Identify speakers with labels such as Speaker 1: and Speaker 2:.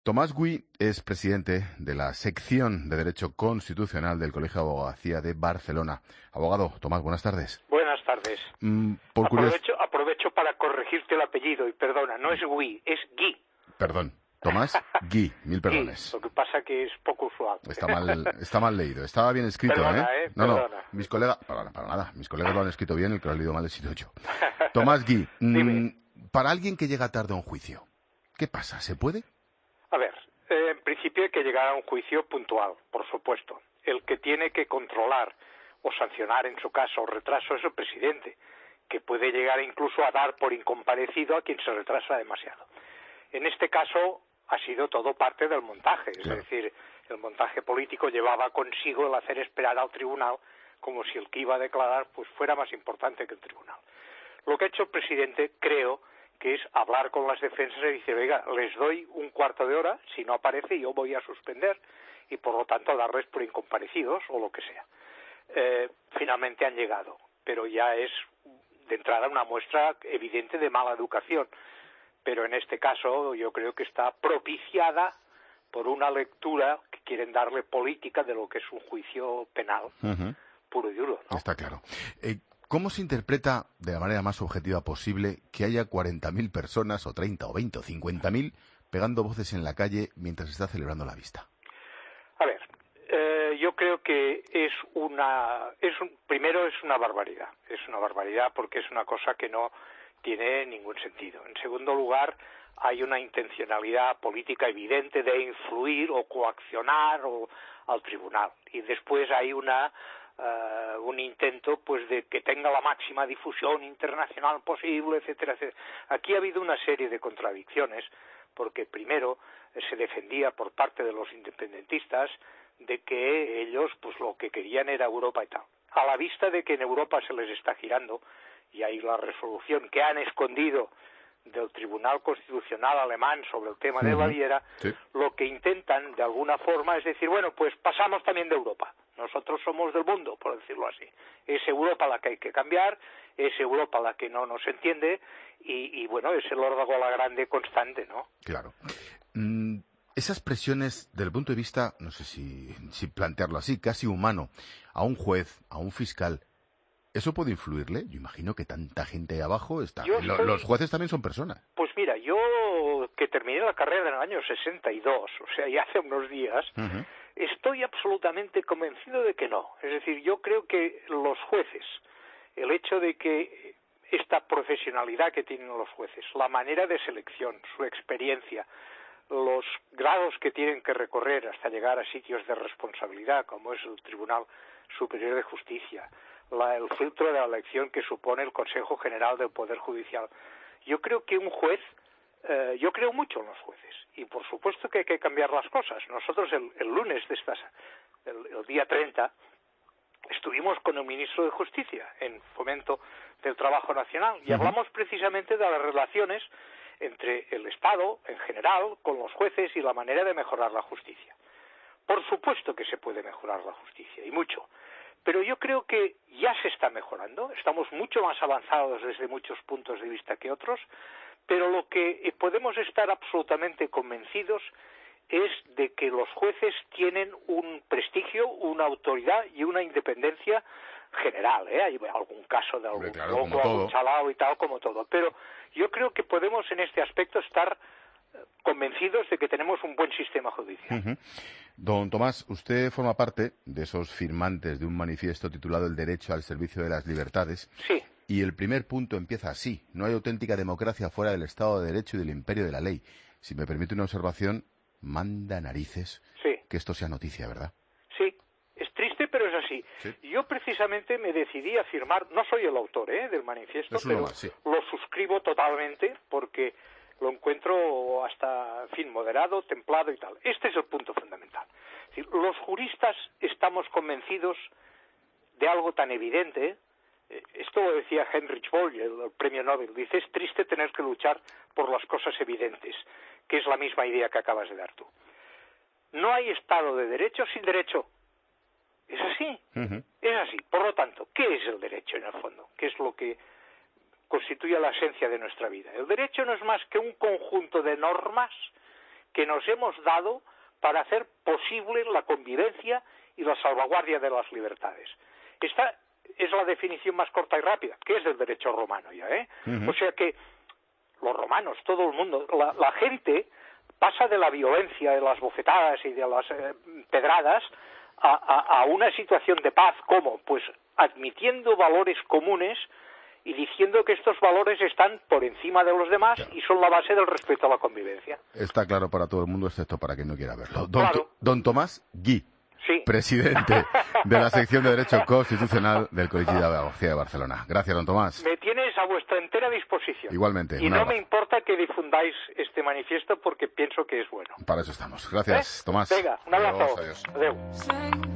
Speaker 1: Tomás Gui es presidente de la sección de Derecho Constitucional del Colegio de Abogacía de Barcelona. Abogado, Tomás, buenas tardes.
Speaker 2: Buenas tardes. Aprovecho para corregirte el apellido y perdona, no es Gui, es Gui.
Speaker 1: Perdón, Tomás Gui, mil perdones.
Speaker 2: Gui, lo que pasa que es poco usual.
Speaker 1: Está mal leído, estaba bien escrito,
Speaker 2: perdona,
Speaker 1: No, mis colegas, para nada, mis colegas lo han escrito bien, el que lo ha leído mal he sido yo. Tomás Gui, para alguien que llega tarde a un juicio, ¿qué pasa? ¿Se puede?
Speaker 2: A ver, en principio hay que llegar a un juicio puntual, por supuesto. El que tiene que controlar o sancionar, en su caso, retraso es el presidente, que puede llegar incluso a dar por incomparecido a quien se retrasa demasiado. En este caso ha sido todo parte del montaje, es decir, el montaje político llevaba consigo el hacer esperar al tribunal como si el que iba a declarar pues fuera más importante que el tribunal. Lo que ha hecho el presidente, creo, que es hablar con las defensas y decir, oiga, les doy un cuarto de hora, si no aparece yo voy a suspender y por lo tanto darles por incomparecidos o lo que sea. Finalmente han llegado, pero ya es de entrada una muestra evidente de mala educación, pero en este caso yo creo que está propiciada por una lectura que quieren darle política de lo que es un juicio penal puro y duro, ¿no?
Speaker 1: Está claro. ¿Cómo se interpreta de la manera más objetiva posible que haya 40.000 personas, o 30, o 20, o 50.000 pegando voces en la calle mientras se está celebrando la vista?
Speaker 2: A ver, yo creo que primero es una barbaridad. Es una barbaridad porque es una cosa que no tiene ningún sentido. En segundo lugar, hay una intencionalidad política evidente de influir o coaccionar al tribunal. Y después hay un intento pues de que tenga la máxima difusión internacional posible, etcétera, etcétera. Aquí ha habido una serie de contradicciones porque primero se defendía por parte de los independentistas de que ellos pues lo que querían era Europa y tal. A la vista de que en Europa se les está girando y hay la resolución que han escondido del Tribunal Constitucional alemán sobre el tema de Baviera, lo que intentan de alguna forma es decir, bueno, pues pasamos también de Europa. Nosotros somos del mundo, por decirlo así. Es Europa la que hay que cambiar, es Europa la que no nos entiende y bueno, es el órdago a la grande constante, ¿no?
Speaker 1: Claro. Esas presiones, desde el punto de vista, no sé si plantearlo así, casi humano, a un juez, a un fiscal, ¿eso puede influirle? Yo imagino que tanta gente ahí abajo está. Los jueces también son personas.
Speaker 2: Pues mira, yo que terminé la carrera en el año 62, o sea, ya hace unos días, estoy absolutamente convencido de que no. Es decir, yo creo que los jueces, el hecho de que esta profesionalidad que tienen los jueces, la manera de selección, su experiencia, los grados que tienen que recorrer hasta llegar a sitios de responsabilidad, como es el Tribunal Superior de Justicia, el filtro de la elección que supone el Consejo General del Poder Judicial. Yo creo que un juez, yo creo mucho en los jueces y por supuesto que hay que cambiar las cosas. Nosotros el lunes el día 30, estuvimos con el ministro de Justicia en Fomento del Trabajo Nacional y hablamos precisamente de las relaciones entre el Estado en general con los jueces y la manera de mejorar la justicia. Por supuesto que se puede mejorar la justicia y mucho. Pero yo creo que ya se está mejorando, estamos mucho más avanzados desde muchos puntos de vista que otros, pero lo que podemos estar absolutamente convencidos es de que los jueces tienen un prestigio, una autoridad y una independencia general, Hay algún caso de algún loco, algún chalao y tal, como todo, pero yo creo que podemos en este aspecto estar convencidos de que tenemos un buen sistema judicial.
Speaker 1: Don Tomás, usted forma parte de esos firmantes de un manifiesto titulado El derecho al servicio de las libertades.
Speaker 2: Sí.
Speaker 1: Y el primer punto empieza así: no hay auténtica democracia fuera del Estado de Derecho y del imperio de la ley. Si me permite una observación, manda narices que esto sea noticia, ¿verdad?
Speaker 2: Sí, es triste, pero es así. ¿Sí? Yo precisamente me decidí a firmar, no soy el autor del manifiesto, pero lo suscribo totalmente porque lo encuentro hasta, moderado, templado y tal. Este es el punto fundamental. Es decir, los juristas estamos convencidos de algo tan evidente. Esto lo decía Heinrich Böll, el premio Nobel. Dice, es triste tener que luchar por las cosas evidentes, que es la misma idea que acabas de dar tú. No hay Estado de Derecho sin derecho. Es así. Es así. Por lo tanto, ¿qué es el derecho en el fondo? ¿Qué es lo que constituye la esencia de nuestra vida? El derecho no es más que un conjunto de normas que nos hemos dado para hacer posible la convivencia y la salvaguardia de las libertades. Esta es la definición más corta y rápida, que es del derecho romano ya, ¿eh? O sea que los romanos, todo el mundo, la gente pasa de la violencia, de las bofetadas y de las pedradas a una situación de paz. ¿Cómo? Pues admitiendo valores comunes y diciendo que estos valores están por encima de los demás y son la base del respeto a la convivencia.
Speaker 1: Está claro para todo el mundo, excepto para quien no quiera verlo. Don Tomás Gui, presidente de la sección de Derecho Constitucional del Colegio de Abogacía de Barcelona. Gracias, don Tomás.
Speaker 2: Me tienes a vuestra entera disposición.
Speaker 1: Igualmente.
Speaker 2: Y no me importa que difundáis este manifiesto porque pienso que es bueno.
Speaker 1: Para eso estamos. Gracias, Tomás.
Speaker 2: Venga, un abrazo.
Speaker 1: Adiós.
Speaker 2: Adeu.